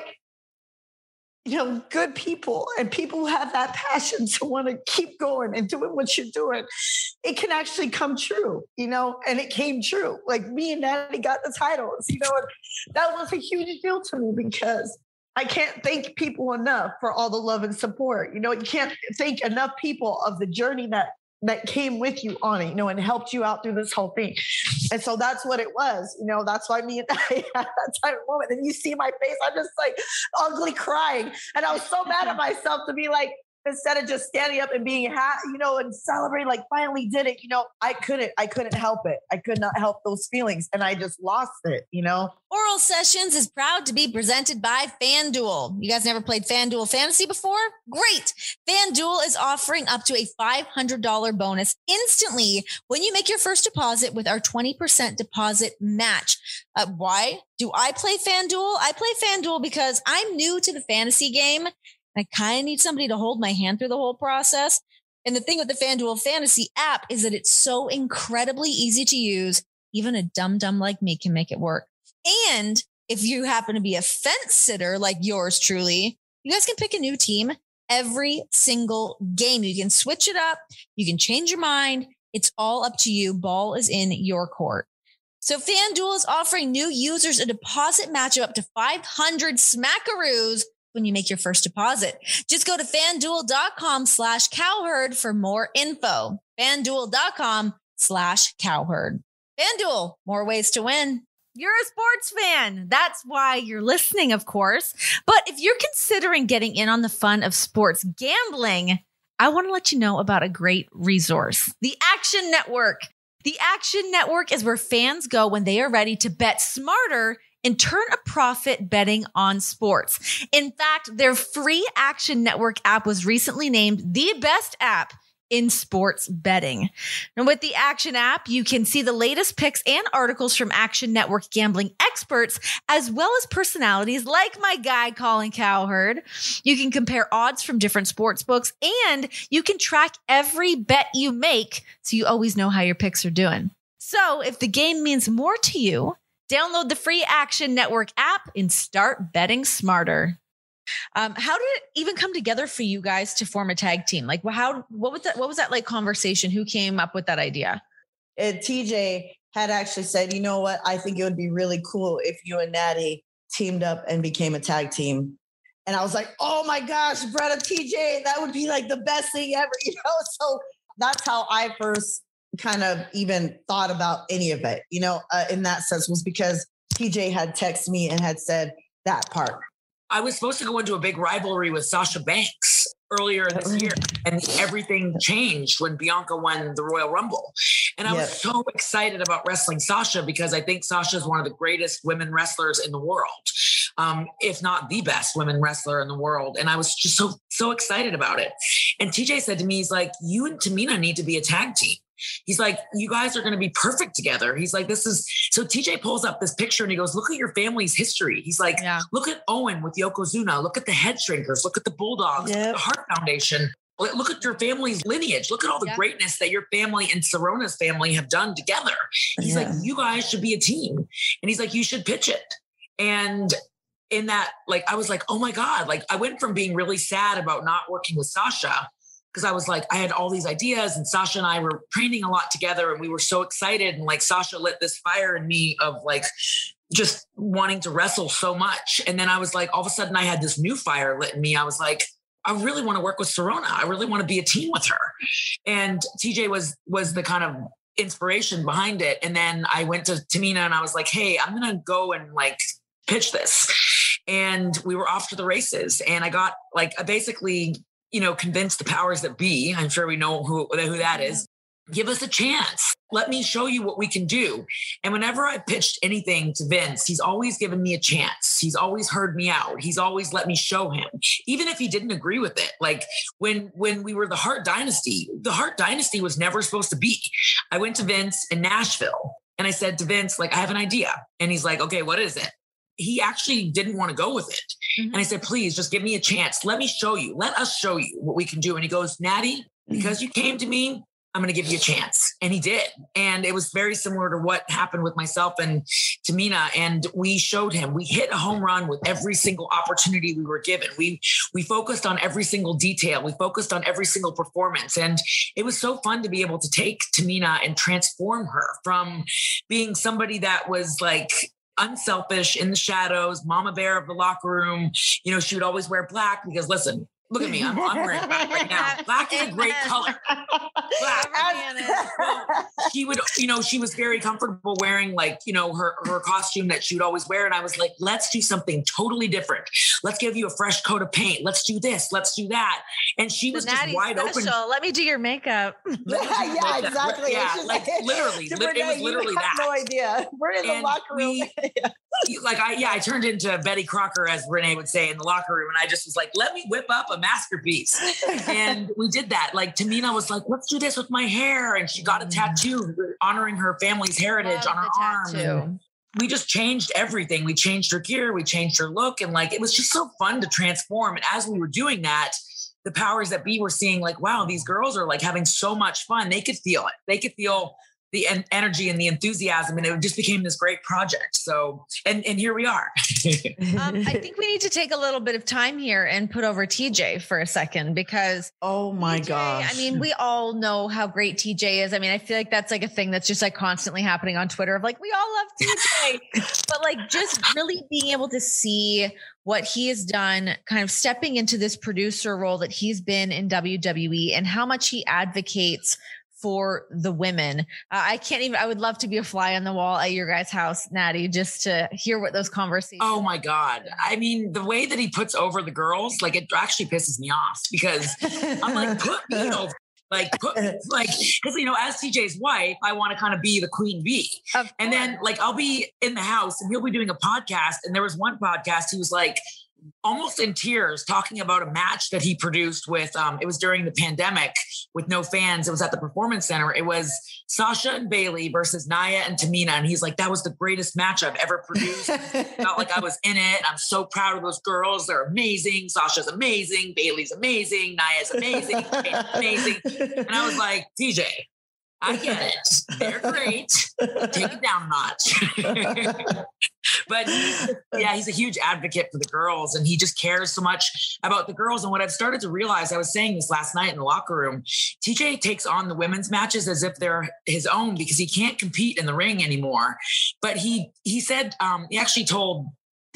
you know, good people and people who have that passion to want to keep going and doing what you're doing, it can actually come true, you know, and it came true. Like me and Natty got the titles, you know, and that was a huge deal to me because I can't thank people enough for all the love and support. You know, you can't thank enough people of the journey that came with you on it, you know, and helped you out through this whole thing. And so that's what it was, you know, that's why me and I had that type of moment. And you see my face, I'm just like ugly crying. And I was so mad at myself to be like, instead of just standing up and being happy, you know, and celebrate, like finally did it, you know, I couldn't help it. I could not help those feelings and I just lost it, you know. Oral Sessions is proud to be presented by FanDuel. You guys never played FanDuel Fantasy before? Great. FanDuel is offering up to a $500 bonus instantly when you make your first deposit with our 20% deposit match. Why do I play FanDuel? I play FanDuel because I'm new to the fantasy game. I kind of need somebody to hold my hand through the whole process. And the thing with the FanDuel Fantasy app is that it's so incredibly easy to use. Even a dum-dum like me can make it work. And if you happen to be a fence sitter like yours truly, you guys can pick a new team every single game. You can switch it up. You can change your mind. It's all up to you. Ball is in your court. So FanDuel is offering new users a deposit match of up to 500 smackaroos when you make your first deposit. Just go to FanDuel.com/cowherd for more info. FanDuel.com/cowherd. FanDuel, more ways to win. You're a sports fan. That's why you're listening, of course. But if you're considering getting in on the fun of sports gambling, I want to let you know about a great resource, the Action Network. The Action Network is where fans go when they are ready to bet smarter and turn a profit betting on sports. In fact, their free Action Network app was recently named the best app in sports betting. And with the Action app, you can see the latest picks and articles from Action Network gambling experts, as well as personalities like my guy, Colin Cowherd. You can compare odds from different sports books, and you can track every bet you make so you always know how your picks are doing. So if the game means more to you, download the free Action Network app and start betting smarter. How did it even come together for you guys to form a tag team? Like, what was that like conversation? Who came up with that idea? TJ had actually said, you know what? I think it would be really cool if you and Natty teamed up and became a tag team. And I was like, oh my gosh, Bretta, TJ, that would be like the best thing ever, you know? So that's how I first kind of even thought about any of it, you know, in that sense, was because TJ had texted me and had said that part. I was supposed to go into a big rivalry with Sasha Banks earlier this year, and everything changed when Bianca won the Royal Rumble. And I was so excited about wrestling Sasha because I think Sasha is one of the greatest women wrestlers in the world. if not the best women wrestler in the world. And I was just so excited about it. And TJ said to me, he's like, you and Tamina need to be a tag team. He's like, you guys are going to be perfect together. He's like, so TJ pulls up this picture and he goes, look at your family's history. He's like, look at Owen with Yokozuna. Look at the Head Shrinkers. Look at the Bulldogs. Look at the Heart Foundation. Look at your family's lineage. Look at all the greatness that your family and Sorona's family have done together. He's like, you guys should be a team. And he's like, you should pitch it. And in that, like, I was like, oh my God, like I went from being really sad about not working with Sasha, because I was like, I had all these ideas and Sasha and I were training a lot together and we were so excited. And like Sasha lit this fire in me of like just wanting to wrestle so much. And then I was like, all of a sudden I had this new fire lit in me. I was like, I really want to work with Sirona. I really want to be a team with her. And TJ was the kind of inspiration behind it. And then I went to Tamina and I was like, hey, I'm going to go and like pitch this. And we were off to the races. And I got like, I basically, convinced the powers that be. I'm sure we know who that is. Give us a chance. Let me show you what we can do. And whenever I pitched anything to Vince, he's always given me a chance. He's always heard me out. He's always let me show him, even if he didn't agree with it. Like when we were the Hart Dynasty was never supposed to be. I went to Vince in Nashville and I said to Vince, like, I have an idea. And he's like, okay, what is it? He actually didn't want to go with it. Mm-hmm. And I said, please just give me a chance. Let me show you. Let us show you what we can do. And he goes, Natty, because you came to me, I'm going to give you a chance. And he did. And it was very similar to what happened with myself and Tamina. And we showed him, we hit a home run with every single opportunity we were given. We focused on every single detail. We focused on every single performance. And it was so fun to be able to take Tamina and transform her from being somebody that was like unselfish in the shadows, mama bear of the locker room. She would always wear black because listen, look at me. I'm wearing black right now. Black is a great color. Black. Well, she would, she was very comfortable wearing like, her costume that she would always wear. And I was like, let's do something totally different. Let's give you a fresh coat of paint. Let's do this. Let's do that. And she was just wide open. Let me do your makeup. Yeah, exactly. Yeah, like literally. It was literally that. No idea. We're in the locker room. I turned into Betty Crocker, as Renee would say, in the locker room. And I just was like, let me whip up a masterpiece. And we did that. Like Tamina was like, let's do this with my hair. And she got a tattoo honoring her family's heritage on her arm. And we just changed everything. We changed her gear. We changed her look. And like, it was just so fun to transform. And as we were doing that, the powers that be were seeing like, wow, these girls are like having so much fun. They could feel it. They could feel the energy and the enthusiasm, and it just became this great project. So, and here we are. I think we need to take a little bit of time here and put over TJ for a second, because oh my gosh. I mean, we all know how great TJ is. I mean, I feel like that's like a thing that's just like constantly happening on Twitter of like, we all love TJ, but like just really being able to see what he has done, kind of stepping into this producer role that he's been in WWE and how much he advocates for the women. I would love to be a fly on the wall at your guys' house, Natty, just to hear what those conversations. Oh my God. I mean, the way that he puts over the girls, like it actually pisses me off, because I'm like, put me over. Because, as TJ's wife, I want to kind of be the queen bee. And then like, I'll be in the house and he'll be doing a podcast. And there was one podcast, he was like, almost in tears talking about a match that he produced with, it was during the pandemic with no fans. It was at the Performance Center. It was Sasha and Bayley versus Nia and Tamina. And he's like, that was the greatest match I've ever produced. Felt like I was in it. I'm so proud of those girls. They're amazing. Sasha's amazing. Bayley's amazing. Nia's amazing. Amazing. And I was like, TJ, I get it. They're great. Take it down a notch. But he's a huge advocate for the girls, and he just cares so much about the girls. And what I've started to realize, I was saying this last night in the locker room, TJ takes on the women's matches as if they're his own, because he can't compete in the ring anymore. But he said, he actually told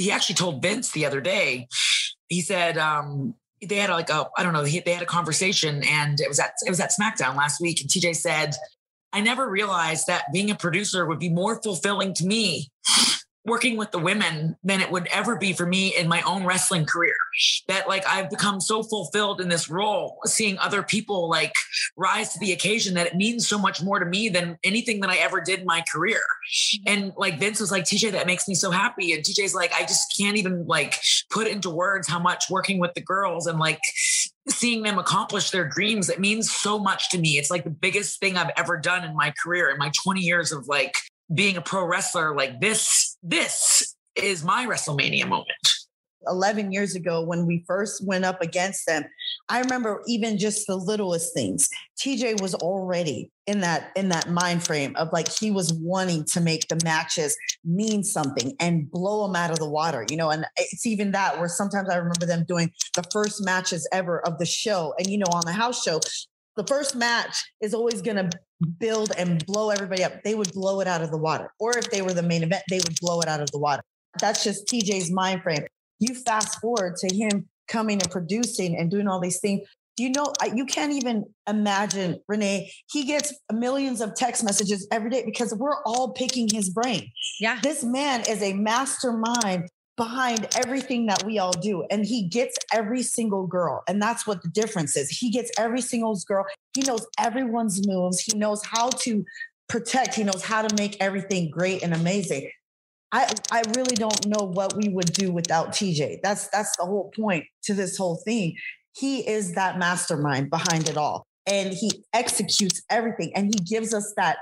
Vince the other day, he said, they had they had a conversation, and it was at SmackDown last week. And TJ said, I never realized that being a producer would be more fulfilling to me working with the women than it would ever be for me in my own wrestling career. That like I've become so fulfilled in this role, seeing other people like rise to the occasion, that it means so much more to me than anything that I ever did in my career. And like Vince was like, TJ, that makes me so happy. And TJ's like, I just can't even like put into words how much working with the girls and like seeing them accomplish their dreams, it means so much to me. It's like the biggest thing I've ever done in my career, in my 20 years of like being a pro wrestler. Like this is my WrestleMania moment. 11 years ago when we first went up against them, I remember even just the littlest things. TJ was already in that mind frame of like, he was wanting to make the matches mean something and blow them out of the water, you know, and it's even that where sometimes I remember them doing the first matches ever of the show. And, you know, on the house show, the first match is always going to build and blow everybody up. They would blow it out of the water. Or if they were the main event, they would blow it out of the water. That's just TJ's mind frame. You fast forward to him coming and producing and doing all these things. You know, you can't even imagine, Renee, he gets millions of text messages every day because we're all picking his brain. Yeah. This man is a mastermind behind everything that we all do. And he gets every single girl. And that's what the difference is. He gets every single girl. He knows everyone's moves. He knows how to protect. He knows how to make everything great and amazing. I really don't know what we would do without TJ. That's the whole point to this whole thing. He is that mastermind behind it all. And he executes everything. And he gives us that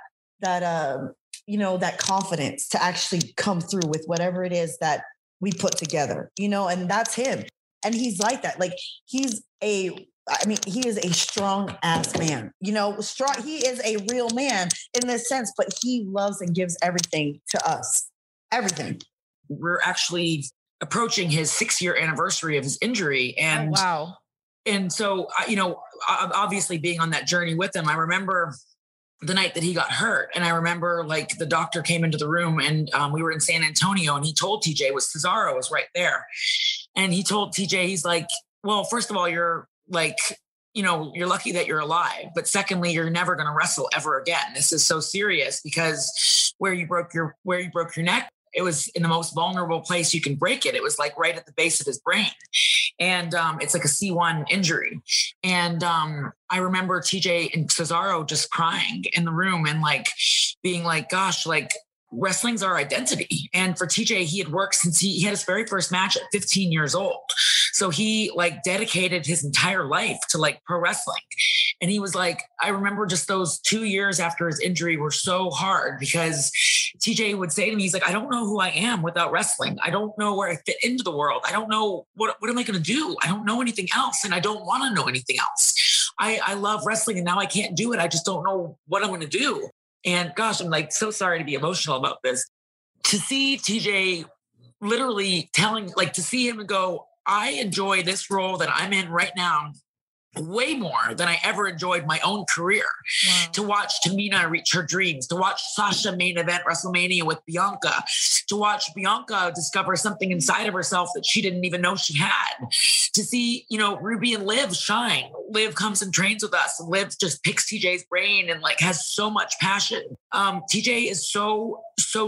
confidence to actually come through with whatever it is that we put together, you know, and that's him. And he's like that. Like he is a strong ass man, you know, strong. He is a real man in this sense, but he loves and gives everything to us. Everything. We're actually approaching his 6-year anniversary of his injury. And wow. And so, you know, obviously being on that journey with him, I remember the night that he got hurt. And I remember like the doctor came into the room and we were in San Antonio and he told TJ Cesaro was right there. And he told TJ, he's like, well, first of all, you're like, you know, you're lucky that you're alive. But secondly, you're never going to wrestle ever again. This is so serious because where you broke your neck, it was in the most vulnerable place you can break it. It was like right at the base of his brain. And it's like a C1 injury. And I remember TJ and Cesaro just crying in the room and like being like, gosh, like wrestling's our identity. And for TJ, he had worked since he had his very first match at 15 years old. So he like dedicated his entire life to like pro wrestling. And he was like, I remember just those 2 years after his injury were so hard because TJ would say to me, he's like, I don't know who I am without wrestling. I don't know where I fit into the world. I don't know what am I going to do? I don't know anything else. And I don't want to know anything else. I love wrestling and now I can't do it. I just don't know what I'm going to do. And gosh, I'm like, so sorry to be emotional about this. To see TJ literally to see him go, I enjoy this role that I'm in right now way more than I ever enjoyed my own career. Wow. To watch Tamina reach her dreams, to watch Sasha main event WrestleMania with Bianca, to watch Bianca discover something inside of herself that she didn't even know she had, to see, you know, Ruby and Liv shine. Liv comes and trains with us and Liv just picks TJ's brain and like has so much passion. TJ is so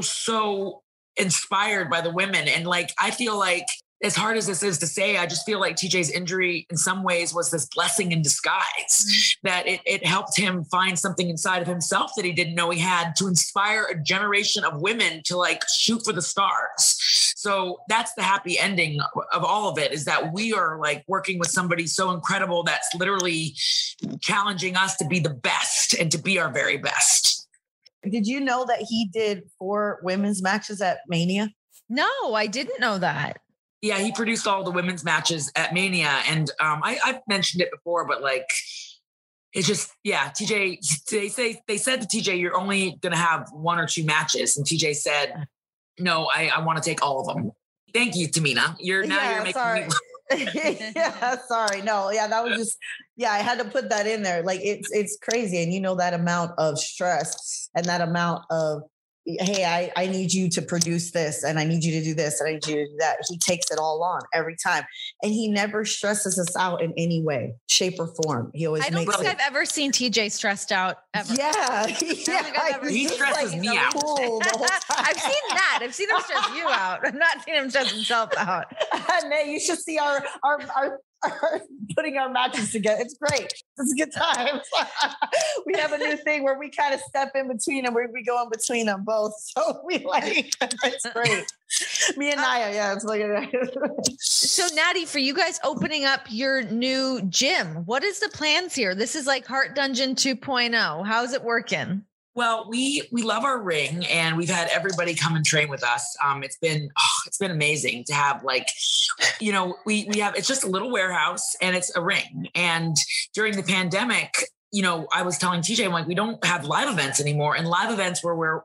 inspired by the women. And like, I feel like as hard as this is to say, I just feel like TJ's injury in some ways was this blessing in disguise, that it helped him find something inside of himself that he didn't know he had to inspire a generation of women to like shoot for the stars. So that's the happy ending of all of it, is that we are like working with somebody so incredible that's literally challenging us to be the best and to be our very best. Did you know that he did 4 women's matches at Mania? No, I didn't know that. Yeah, he produced all the women's matches at Mania. And I've mentioned it before, but like, it's just, yeah, TJ, they said to TJ, you're only going to have 1 or 2 matches. And TJ said, no, I want to take all of them. Thank you, Tamina. You're making sorry. Me. Yeah, sorry. No, yeah, that was just, I had to put that in there. Like it's crazy. And you know, that amount of stress and that amount of hey, I need you to produce this and I need you to do this and I need you to do that. He takes it all on every time. And he never stresses us out in any way, shape or form. He always I don't think I've ever seen TJ stressed out ever. Yeah. He stresses me out. Cool the whole time. I've seen that. I've seen him stress you out. I've not seen him stress himself out. Nay, you should see our putting our matches together. It's great. It's a good time. We have a new thing where we kind of step in between them, where we go in between them both. So we like, it's great. Me and Naya, yeah. It's like, so Natty, for you guys opening up your new gym, what is the plans here? This is like Heart Dungeon 2.0. How's it working? Well, we love our ring, and we've had everybody come and train with us. It's been amazing to have, like, you know, we have, it's just a little warehouse and it's a ring. And during the pandemic, you know, I was telling TJ, I'm like, we don't have live events anymore, and live events we're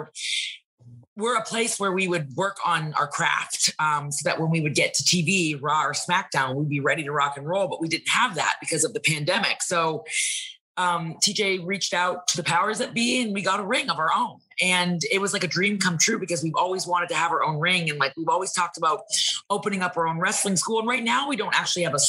a place where we would work on our craft, so that when we would get to TV, Raw or SmackDown, we'd be ready to rock and roll. But we didn't have that because of the pandemic. So TJ reached out to the powers that be, and we got a ring of our own. And it was like a dream come true, because we've always wanted to have our own ring. And like, we've always talked about opening up our own wrestling school. And right now we don't actually have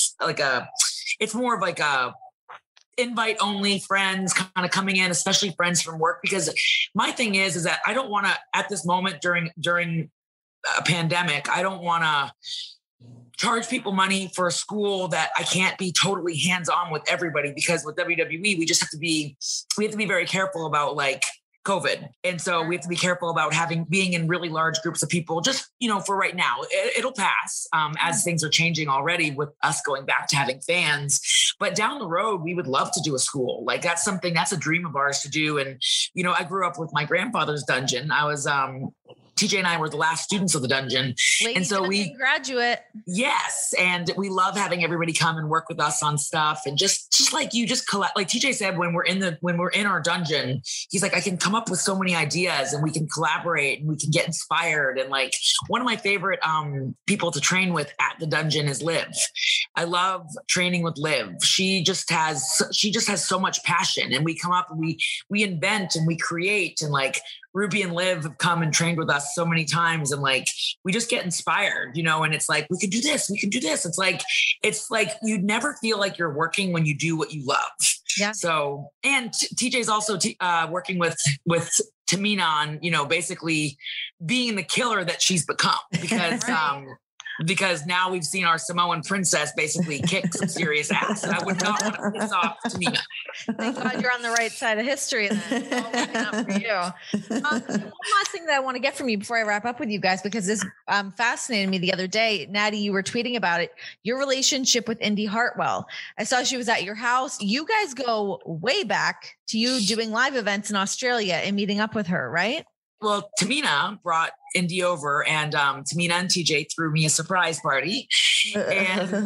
it's more of like a invite only friends kind of coming in, especially friends from work. Because my thing is that I don't want to, at this moment during a pandemic, I don't want to charge people money for a school that I can't be totally hands-on with everybody, because with WWE, we have to be very careful about like COVID. And so we have to be careful about being in really large groups of people, just, you know, for right now. It'll pass as things are changing already with us going back to having fans. But down the road, we would love to do a school. Like, that's a dream of ours to do. And, you know, I grew up with my grandfather's dungeon. I was, TJ and I were the last students of the dungeon. And so we graduate. Yes. And we love having everybody come and work with us on stuff. And just like you just collect, like TJ said, when we're in our dungeon, he's like, I can come up with so many ideas and we can collaborate and we can get inspired. And like, one of my favorite people to train with at the dungeon is Liv. I love training with Liv. She just has so much passion, and we come up and we invent and we create, and like, Ruby and Liv have come and trained with us so many times, and like, we just get inspired, you know, and it's like, we can do this. It's like you'd never feel like you're working when you do what you love. Yeah. So, and TJ's also working with Tamina on, you know, basically being the killer that she's become, because, right. Because now we've seen our Samoan princess basically kick some serious ass. And I would not want to piss off Tamina. Thank God you're on the right side of history then. It's all working out for you. One last thing that I want to get from you before I wrap up with you guys, because this fascinated me the other day. Natty, you were tweeting about it. Your relationship with Indi Hartwell. I saw she was at your house. You guys go way back to you doing live events in Australia and meeting up with her, right? Well, Tamina brought Indi over, and Tamina and TJ threw me a surprise party. And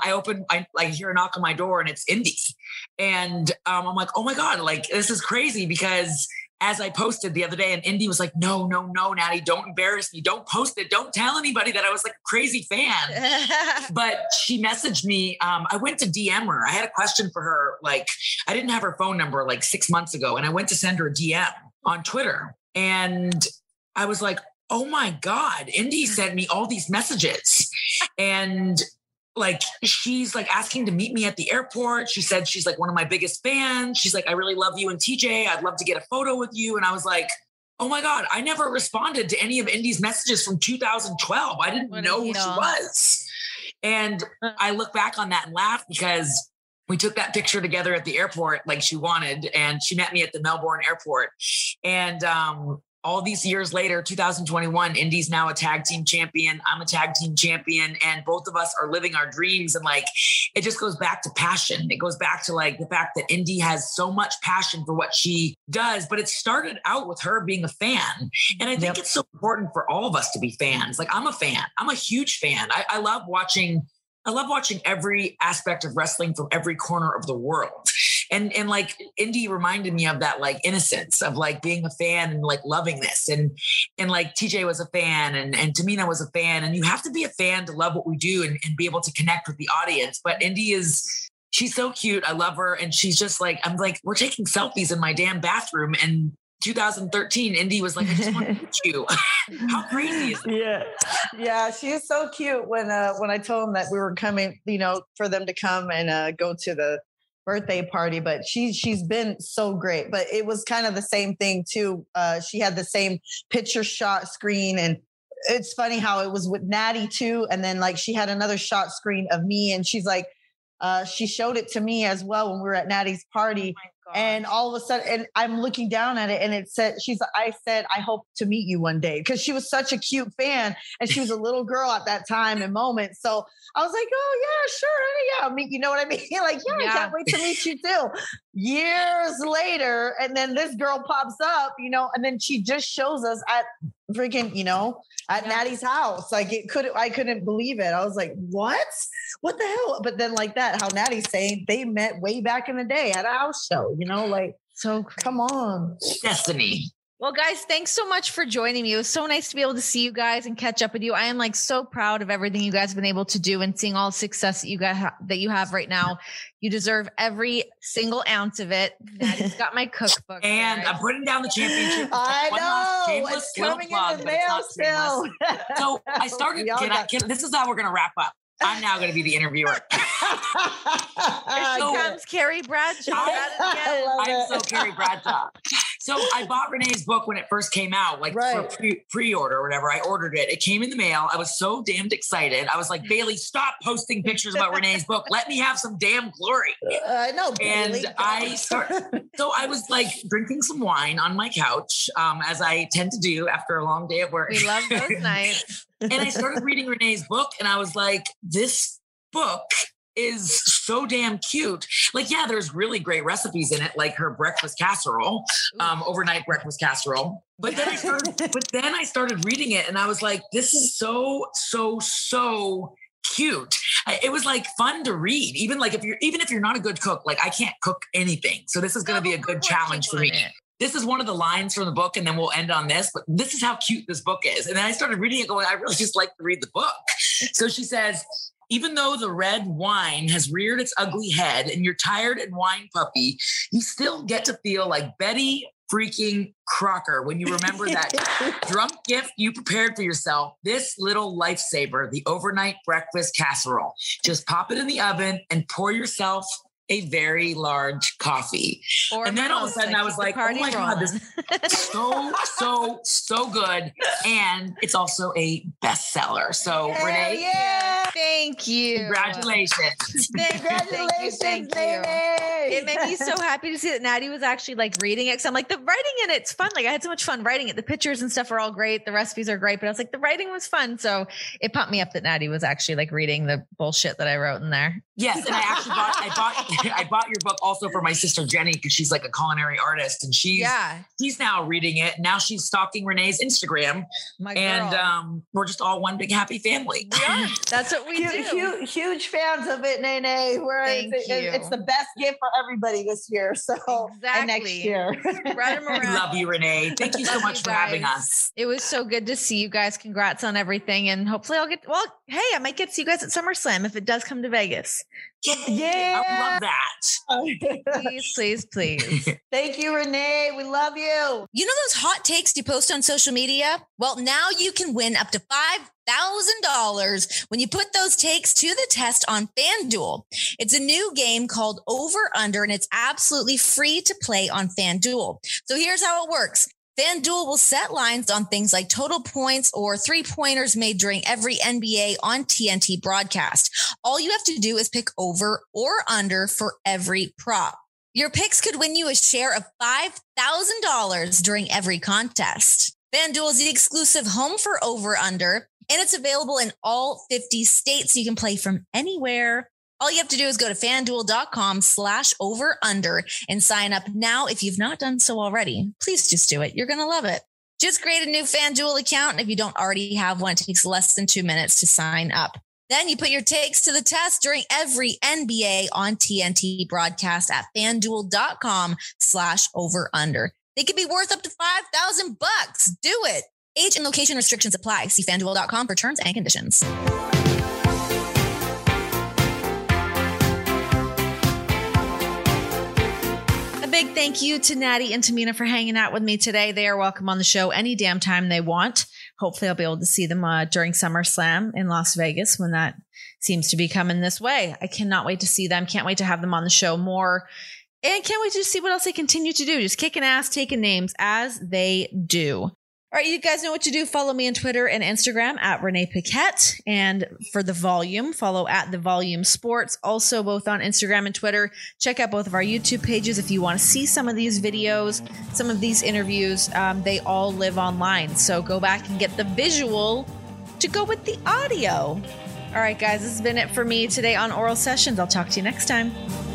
I hear a knock on my door, and it's Indi. And I'm like, oh my God, like, this is crazy, because as I posted the other day, and Indi was like, no, Natty, don't embarrass me. Don't post it. Don't tell anybody that I was like a crazy fan. But she messaged me. I went to DM her. I had a question for her. Like, I didn't have her phone number like 6 months ago, and I went to send her a DM on Twitter. And I was like, oh my God, Indi sent me all these messages. And like, she's like asking to meet me at the airport. She said she's like one of my biggest fans. She's like, I really love you and TJ. I'd love to get a photo with you. And I was like, oh my God, I never responded to any of Indi's messages from 2012. I didn't know who she was. And I look back on that and laugh, because we took that picture together at the airport like she wanted, and she met me at the Melbourne airport. And all these years later, 2021, Indi's now a tag team champion. I'm a tag team champion, and both of us are living our dreams. And like, it just goes back to passion. It goes back to like the fact that Indi has so much passion for what she does, but it started out with her being a fan. And I think it's so important for all of us to be fans. Like, I'm a fan. I'm a huge fan. I love watching every aspect of wrestling from every corner of the world. And like, Indi reminded me of that, like, innocence of like being a fan and like loving this. And like, TJ was a fan, and Tamina was a fan, and you have to be a fan to love what we do and be able to connect with the audience. But Indi she's so cute. I love her. And she's just like, I'm like, we're taking selfies in my damn bathroom, and 2013, Indy was like, I just want to meet you. How crazy is that? Yeah. She was so cute when I told them that we were coming, for them to come and go to the birthday party, but she's been so great. But it was kind of the same thing too. She had the same picture shot screen, and it's funny how it was with Natty too. And then like she had another shot screen of me, and she's like, she showed it to me as well when we were at Natty's party. And all of a sudden, and I'm looking down at it, and it said, I said, I hope to meet you one day, because she was such a cute fan, and she was a little girl at that time and moment. So I was like, oh yeah, sure, yeah, I mean, you know what I mean? Like, I can't wait to meet you too. Years later, and then this girl pops up, and then she just shows us at freaking, at Natty's house. Like I couldn't believe it. I was like, what the hell? But then like that, how Natty's saying they met way back in the day at a house show, like, so come on. Destiny. Well, guys, thanks so much for joining me. It was so nice to be able to see you guys and catch up with you. I am like so proud of everything you guys have been able to do and seeing all the success that you guys that you have right now. You deserve every single ounce of it. Natty's got my cookbook. And I'm putting down the championship. I know. It's coming in the mail still. So I started, this is how we're going to wrap up. I'm now going to be the interviewer. Here comes Carrie Bradshaw. I'm so Carrie Bradshaw. So I bought Renee's book when it first came out, like for pre-order or whatever. I ordered it. It came in the mail. I was so damned excited. I was like, Bailey, stop posting pictures about Renee's book. Let me have some damn glory. I know, Bailey. And so I was like drinking some wine on my couch, as I tend to do after a long day at work. We love those nights. And I started reading Renee's book, and I was like, this book is so damn cute. Like, yeah, there's really great recipes in it, like her breakfast casserole, overnight breakfast casserole. But then I started reading it, and I was like, this is so cute. It was like fun to read. Even if you're not a good cook, like I can't cook anything. So this is going to be a good challenge for me. This is one of the lines from the book, and then we'll end on this, but this is how cute this book is. And then I started reading it going, I really just like to read the book. So she says, even though the red wine has reared its ugly head and you're tired and wine puppy, you still get to feel like Betty freaking Crocker when you remember that drunk gift you prepared for yourself, this little lifesaver, the overnight breakfast casserole. Just pop it in the oven and pour yourself a very large coffee. And then all of a sudden I was like, oh my God, this is so good. And it's also a bestseller. So Renee. Yeah. Thank you. Congratulations. Thank you. It made me so happy to see that Natty was actually like reading it. Cause I'm like, the writing in it's fun. Like I had so much fun writing it. The pictures and stuff are all great. The recipes are great, but I was like, the writing was fun. So it pumped me up that Natty was actually like reading the bullshit that I wrote in there. Yes. And I actually I bought your book also for my sister Jenny, because she's like a culinary artist, and she's now reading it. Now she's stalking Renee's Instagram, and we're just all one big happy family. We are. That's what we do. Huge fans of it, Nene. It's the best gift for everybody this year. So and next year. Spread them around. Love you, Renee. Thank you so much for having us. It was so good to see you guys. Congrats on everything, and hopefully I might get to see you guys at SummerSlam if it does come to Vegas. Yeah, I would love that. Please. Thank you, Renee. We love you. You know those hot takes you post on social media? Well, now you can win up to $5,000 when you put those takes to the test on FanDuel. It's a new game called Over Under, and it's absolutely free to play on FanDuel. So here's how it works. FanDuel will set lines on things like total points or three-pointers made during every NBA on TNT broadcast. All you have to do is pick over or under for every prop. Your picks could win you a share of $5,000 during every contest. FanDuel is the exclusive home for Over Under, and it's available in all 50 states. You can play from anywhere. All you have to do is go to FanDuel.com/over-under and sign up now. If you've not done so already, please just do it. You're going to love it. Just create a new FanDuel account. And if you don't already have one, it takes less than 2 minutes to sign up. Then you put your takes to the test during every NBA on TNT broadcast at FanDuel.com/over-under. They could be worth up to $5,000. Do it. Age and location restrictions apply. See FanDuel.com for terms and conditions. big thank you to Natty and Tamina for hanging out with me today. They are welcome on the show any damn time they want. Hopefully I'll be able to see them during SummerSlam in Las Vegas when that seems to be coming this way. I cannot wait to see them. Can't wait to have them on the show more. And can't wait to see what else they continue to do. Just kicking ass, taking names as they do. All right, you guys know what to do. Follow me on Twitter and Instagram at Renee Paquette. And for The Volume, follow at The Volume Sports. Also, both on Instagram and Twitter. Check out both of our YouTube pages if you want to see some of these videos, some of these interviews. They all live online. So go back and get the visual to go with the audio. All right, guys, this has been it for me today on Oral Sessions. I'll talk to you next time.